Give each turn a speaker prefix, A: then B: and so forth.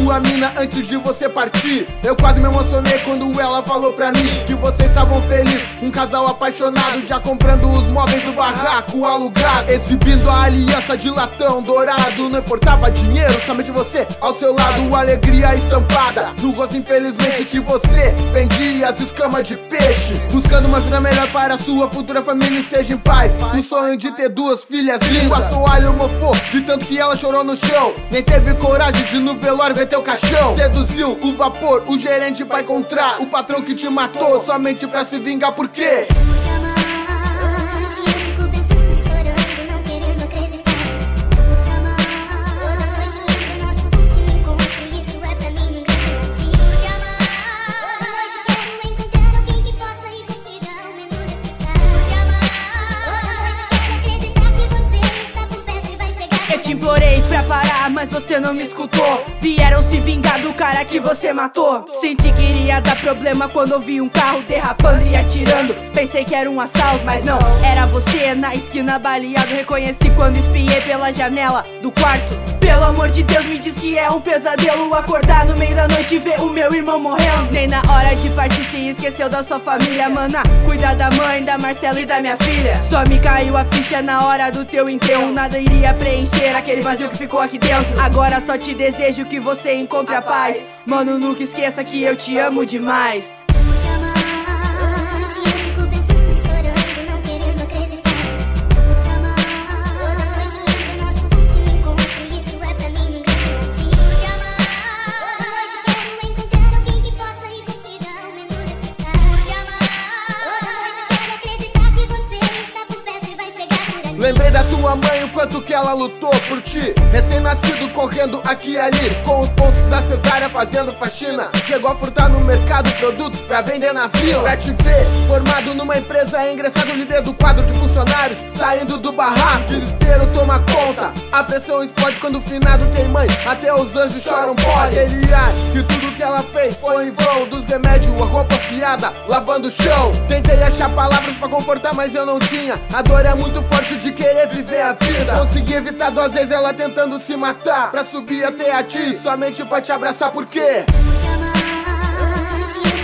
A: sua mina antes de você partir. Eu quase me emocionei quando ela falou pra mim que vocês estavam felizes, um casal apaixonado, já comprando os móveis do barraco alugado, exibindo a aliança de latão dourado. Não importava dinheiro, somente você ao seu lado, alegria estampada no rosto. Infelizmente que você vendia as escamas de peixe, buscando uma vida melhor para sua futura família esteja em paz. O sonho de ter duas filhas lindas, a toalha mofou de tanto que ela chorou no chão, nem teve coragem de no velório ver teu caixão. Seduziu o vapor, o gerente vai encontrar o patrão que te matou somente pra se vingar. Por quê?
B: Eu te implorei pra parar, mas você não me escutou. Vieram se vingar do cara que você matou. Senti que iria dar problema quando ouvi um carro derrapando e atirando. Pensei que era um assalto, mas não, era você na esquina baleado. Reconheci quando espiei pela janela do quarto. Pelo amor de Deus, me diz que é um pesadelo acordar no meio da noite e ver o meu irmão morrendo. Nem na hora de partir se esqueceu da sua família, mana. Cuida da mãe, da Marcela e da minha filha. Só me caiu a ficha na hora do teu enterro. Nada iria preencher aquele vazio que ficou aqui dentro. Agora só te desejo que você encontre a paz. Mano, nunca esqueça que eu te amo demais.
A: Lembrei da tua mãe, o quanto que ela lutou por ti. Recém-nascido correndo aqui e ali, com os pontos da cesárea fazendo faxina. Chegou a furtar no mercado produtos pra vender na vila. Pra te ver formado numa empresa, ingressado líder do quadro de funcionários, saindo do barraco. Desespero toma conta, a pressão explode quando o finado tem mãe. Até os anjos choram pó. Ele acha que tudo que ela fez foi em vão. Dos remédios, a roupa fiada, lavando o chão. Tentei achar palavras pra confortar, mas eu não tinha. A dor é muito forte de querer viver a vida. Consegui evitar 2 vezes ela tentando se matar, pra subir até a ti, somente pra te abraçar. Por quê?